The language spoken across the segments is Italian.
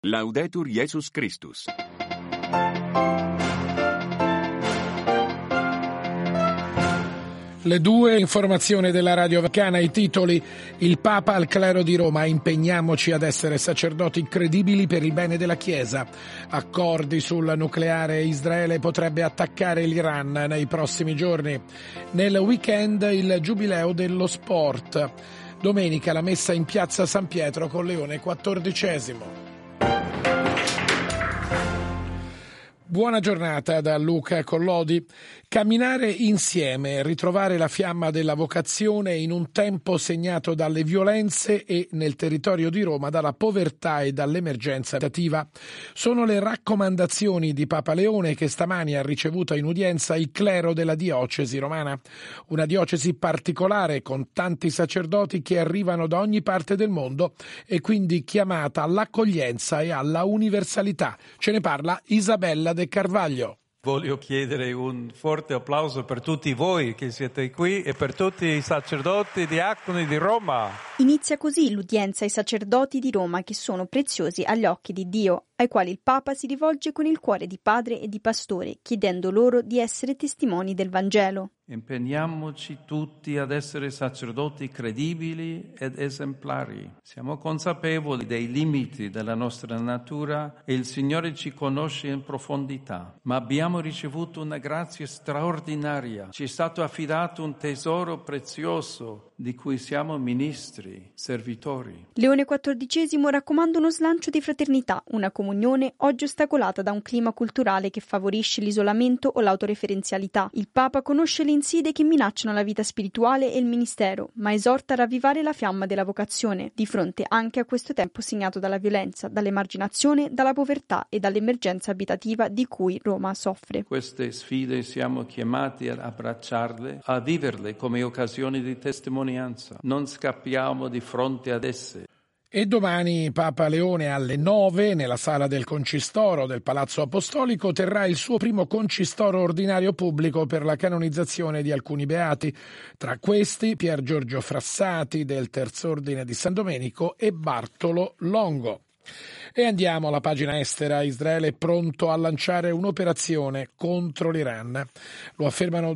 Laudetur Jesus Christus. Le due informazioni della Radio Vaticana, i titoli: il Papa al clero di Roma, impegniamoci ad essere sacerdoti credibili per il bene della Chiesa. Accordi sul nucleare, Israele potrebbe attaccare l'Iran nei prossimi giorni. Nel weekend il giubileo dello sport. Domenica la messa in piazza San Pietro con Leone XIV. Buona giornata da Luca Collodi. Camminare insieme, ritrovare la fiamma della vocazione in un tempo segnato dalle violenze e nel territorio di Roma dalla povertà e dall'emergenza abitativa. Sono le raccomandazioni di Papa Leone che stamani ha ricevuto in udienza il clero della diocesi romana. Una diocesi particolare con tanti sacerdoti che arrivano da ogni parte del mondo e quindi chiamata all'accoglienza e alla universalità. Ce ne parla Isabella De Carvaglio. Voglio chiedere un forte applauso per tutti voi che siete qui e per tutti i sacerdoti e diaconi di Roma. Inizia così l'udienza ai sacerdoti di Roma che sono preziosi agli occhi di Dio, ai quali il Papa si rivolge con il cuore di padre e di pastore, chiedendo loro di essere testimoni del Vangelo. Impegniamoci tutti ad essere sacerdoti credibili ed esemplari. Siamo consapevoli dei limiti della nostra natura e il Signore ci conosce in profondità, ma abbiamo ricevuto una grazia straordinaria. Ci è stato affidato un tesoro prezioso di cui siamo ministri, servitori. Leone XIV raccomanda uno slancio di fraternità, una comunione oggi ostacolata da un clima culturale che favorisce l'isolamento o l'autoreferenzialità. Il Papa conosce le insidie che minacciano la vita spirituale e il ministero, ma esorta a ravvivare la fiamma della vocazione, di fronte anche a questo tempo segnato dalla violenza, dall'emarginazione, dalla povertà e dall'emergenza abitativa di cui Roma soffre. Queste sfide siamo chiamati ad abbracciarle, a viverle come occasioni di testimonianza. Non scappiamo di fronte ad esse. E domani Papa Leone alle 9 nella sala del Concistoro del Palazzo Apostolico terrà il suo primo concistoro ordinario pubblico per la canonizzazione di alcuni beati, tra questi Pier Giorgio Frassati del Terzo Ordine di San Domenico e Bartolo Longo. E andiamo alla pagina estera. Israele è pronto a lanciare un'operazione contro l'Iran. Lo affermano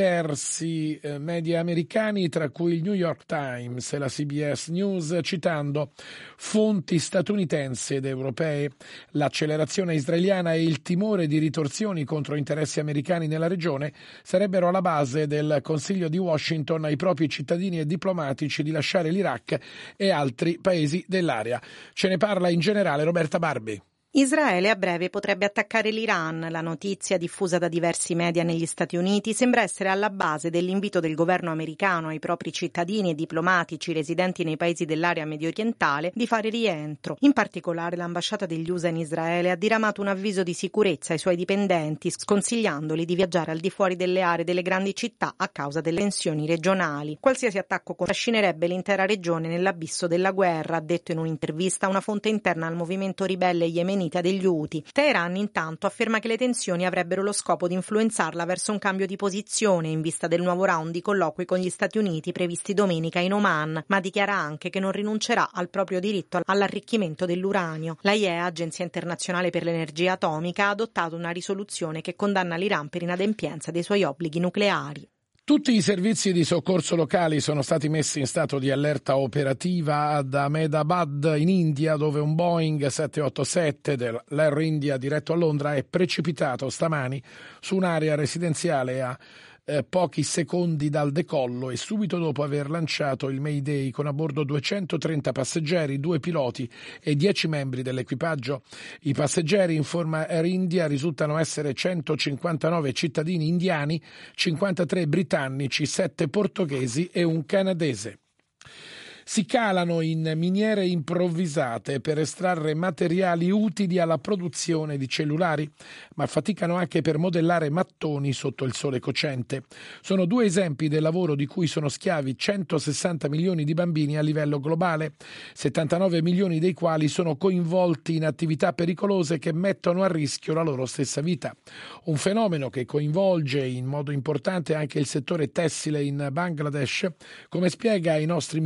diversi media americani, tra cui il New York Times e la CBS News, citando fonti statunitensi ed europee. L'accelerazione israeliana e il timore di ritorsioni contro interessi americani nella regione sarebbero alla base del consiglio di Washington ai propri cittadini e diplomatici di lasciare l'Iraq e altri paesi dell'area. Ce ne parla in generale Roberta Barbi. Israele a breve potrebbe attaccare l'Iran. La notizia, diffusa da diversi media negli Stati Uniti, sembra essere alla base dell'invito del governo americano ai propri cittadini e diplomatici residenti nei paesi dell'area mediorientale di fare rientro. In particolare l'ambasciata degli USA in Israele ha diramato un avviso di sicurezza ai suoi dipendenti, sconsigliandoli di viaggiare al di fuori delle aree delle grandi città a causa delle tensioni regionali. Qualsiasi attacco trascinerebbe l'intera regione nell'abisso della guerra, ha detto in un'intervista una fonte interna al movimento ribelle yemenita degli Houthi. Teheran intanto afferma che le tensioni avrebbero lo scopo di influenzarla verso un cambio di posizione in vista del nuovo round di colloqui con gli Stati Uniti previsti domenica in Oman, ma dichiara anche che non rinuncerà al proprio diritto all'arricchimento dell'uranio. La IEA, Agenzia Internazionale per l'Energia Atomica, ha adottato una risoluzione che condanna l'Iran per inadempienza dei suoi obblighi nucleari. Tutti i servizi di soccorso locali sono stati messi in stato di allerta operativa ad Ahmedabad in India, dove un Boeing 787 dell'Air India diretto a Londra è precipitato stamani su un'area residenziale a pochi secondi dal decollo e subito dopo aver lanciato il Mayday con a bordo 230 passeggeri, 2 piloti e 10 membri dell'equipaggio. I passeggeri, informa Air India, risultano essere 159 cittadini indiani, 53 britannici, 7 portoghesi e un canadese. Si calano in miniere improvvisate per estrarre materiali utili alla produzione di cellulari, ma faticano anche per modellare mattoni sotto il sole cocente. Sono 2 esempi del lavoro di cui sono schiavi 160 milioni di bambini a livello globale, 79 milioni dei quali sono coinvolti in attività pericolose che mettono a rischio la loro stessa vita. Un fenomeno che coinvolge in modo importante anche il settore tessile in Bangladesh, come spiega ai nostri microfoni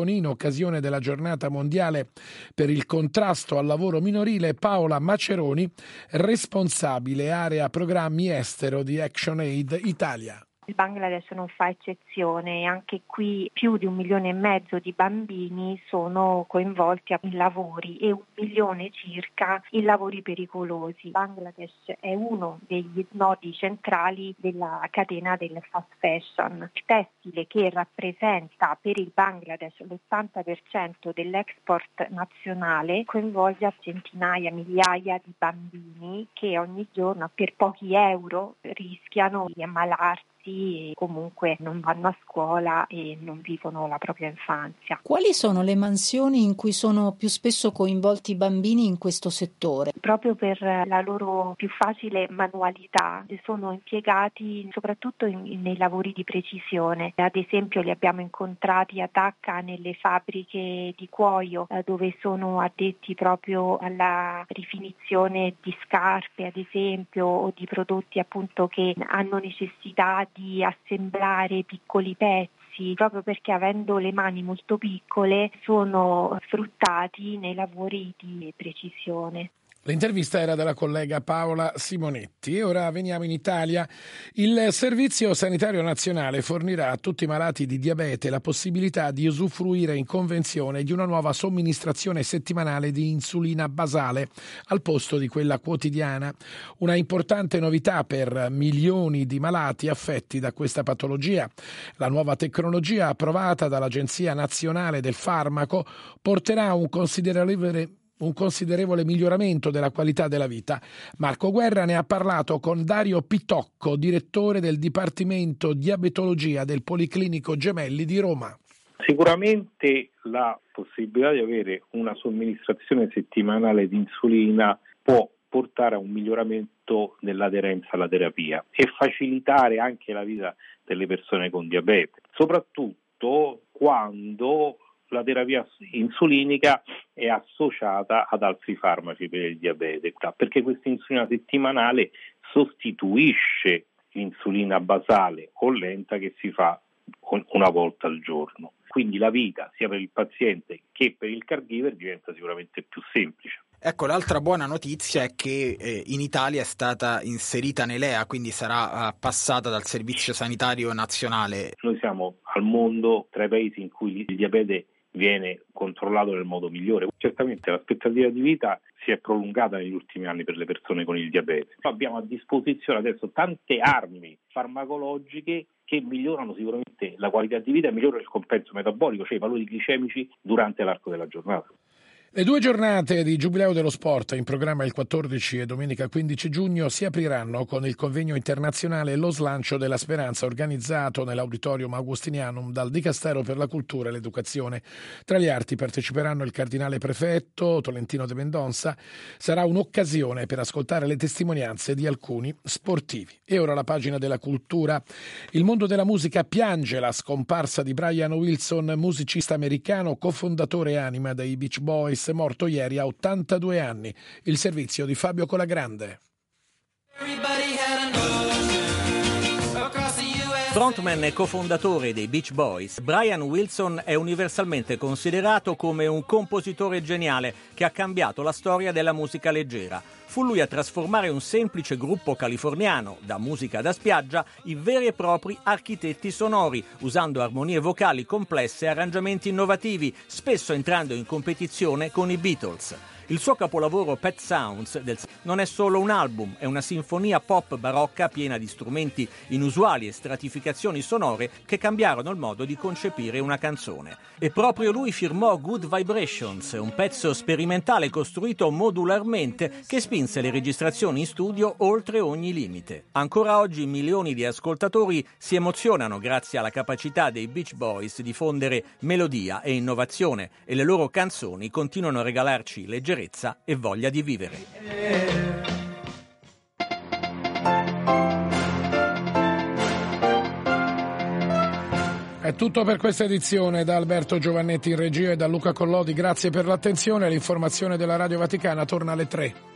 Leoni in occasione della giornata mondiale per il contrasto al lavoro minorile, Paola Maceroni, responsabile area programmi estero di ActionAid Italia. Il Bangladesh non fa eccezione e anche qui più di 1,5 milioni di bambini sono coinvolti in lavori e 1 milione circa in lavori pericolosi. Il Bangladesh è uno degli snodi centrali della catena del fast fashion. Il tessile, che rappresenta per il Bangladesh l'80% dell'export nazionale, coinvolge centinaia, migliaia di bambini che ogni giorno per pochi euro rischiano di ammalarsi e comunque non vanno a scuola e non vivono la propria infanzia. Quali sono le mansioni in cui sono più spesso coinvolti i bambini in questo settore? Proprio per la loro più facile manualità sono impiegati soprattutto nei lavori di precisione. Ad esempio li abbiamo incontrati a Dhaka nelle fabbriche di cuoio dove sono addetti proprio alla rifinizione di scarpe, ad esempio, o di prodotti appunto che hanno necessità di assemblare piccoli pezzi, proprio perché avendo le mani molto piccole sono sfruttati nei lavori di precisione. L'intervista era della collega Paola Simonetti. E ora veniamo in Italia. Il Servizio Sanitario Nazionale fornirà a tutti i malati di diabete la possibilità di usufruire in convenzione di una nuova somministrazione settimanale di insulina basale al posto di quella quotidiana. Una importante novità per milioni di malati affetti da questa patologia. La nuova tecnologia approvata dall'Agenzia Nazionale del Farmaco porterà un considerevole miglioramento della qualità della vita. Marco Guerra ne ha parlato con Dario Pitocco, direttore del Dipartimento Diabetologia del Policlinico Gemelli di Roma. Sicuramente la possibilità di avere una somministrazione settimanale di insulina può portare a un miglioramento dell'aderenza alla terapia e facilitare anche la vita delle persone con diabete, soprattutto quando la terapia insulinica è associata ad altri farmaci per il diabete, perché questa insulina settimanale sostituisce l'insulina basale o lenta che si fa una volta al giorno. Quindi la vita sia per il paziente che per il caregiver diventa sicuramente più semplice. Ecco, l'altra buona notizia è che in Italia è stata inserita Nelea, quindi sarà passata dal Servizio Sanitario Nazionale. Noi siamo al mondo tra i paesi in cui il diabete viene controllato nel modo migliore. Certamente l'aspettativa di vita si è prolungata negli ultimi anni per le persone con il diabete. Abbiamo a disposizione adesso tante armi farmacologiche che migliorano sicuramente la qualità di vita e migliorano il compenso metabolico, cioè i valori glicemici durante l'arco della giornata. Le 2 giornate di Giubileo dello Sport, in programma il 14 e domenica 15 giugno, si apriranno con il convegno internazionale Lo Slancio della Speranza, organizzato nell'Auditorium Augustinianum dal Dicastero per la Cultura e l'Educazione. Tra gli arti parteciperanno il cardinale prefetto Tolentino de Mendonça. Sarà un'occasione per ascoltare le testimonianze di alcuni sportivi. E ora la pagina della cultura. Il mondo della musica piange la scomparsa di Brian Wilson, musicista americano, cofondatore e anima dei Beach Boys, morto ieri a 82 anni. Il servizio di Fabio Colagrande. Frontman e cofondatore dei Beach Boys, Brian Wilson è universalmente considerato come un compositore geniale che ha cambiato la storia della musica leggera. Fu lui a trasformare un semplice gruppo californiano, da musica da spiaggia, in veri e propri architetti sonori, usando armonie vocali complesse e arrangiamenti innovativi, spesso entrando in competizione con i Beatles. Il suo capolavoro Pet Sounds non è solo un album, è una sinfonia pop barocca piena di strumenti inusuali e stratificazioni sonore che cambiarono il modo di concepire una canzone. E proprio lui firmò Good Vibrations, un pezzo sperimentale costruito modularmente che spinse le registrazioni in studio oltre ogni limite. Ancora oggi milioni di ascoltatori si emozionano grazie alla capacità dei Beach Boys di fondere melodia e innovazione, e le loro canzoni continuano a regalarci leggerezza e voglia di vivere. È tutto per questa edizione. Da Alberto Giovannetti in regia e da Luca Collodi, grazie per l'attenzione. L'informazione della Radio Vaticana torna alle 3.